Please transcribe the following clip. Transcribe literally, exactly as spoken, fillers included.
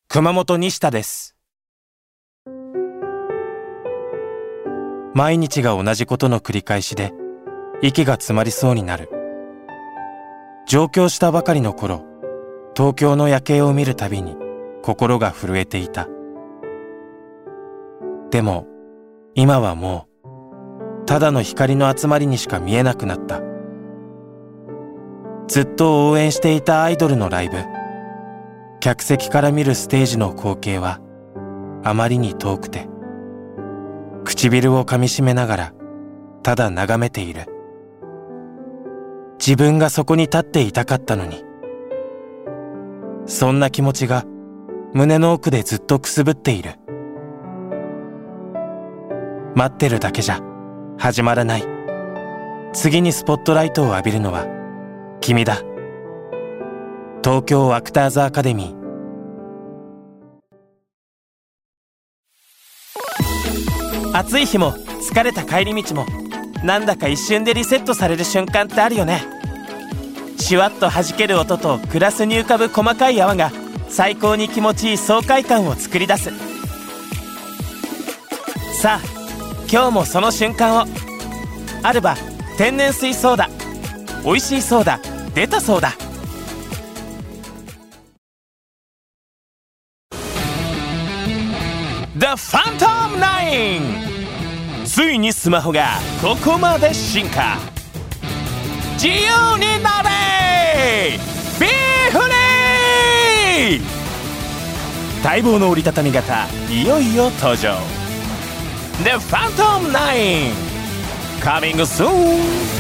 熊本西田です。毎日が同じことの繰り返しで息が詰まりそうになる。上京したばかりの頃、東京の夜景を見るたびに心が震えていた。でも今はもうただの光の集まりにしか見えなくなった。ずっと応援していたアイドルのライブ、客席から見るステージの光景はあまりに遠くて、唇を噛みしめながらただ眺めている。自分がそこに立っていたかったのに。そんな気持ちが胸の奥でずっとくすぶっている。待ってるだけじゃ始まらない。次にスポットライトを浴びるのは君だ。東京アクターズアカデミー。暑い日も疲れた帰り道もなんだか一瞬でリセットされる瞬間ってあるよね。シュワッと弾ける音とグラスに浮かぶ細かい泡が最高に気持ちいい爽快感を作り出す。さあ今日もその瞬間を。アルバ天然水ソーダ、おいしいソーダ出たソーダ。The Phantom ナイン。ついにスマホがここまで進化。自由になれ Be Free。 待望の折りたたみ型いよいよ登場。 The Phantom ナイン Coming soon。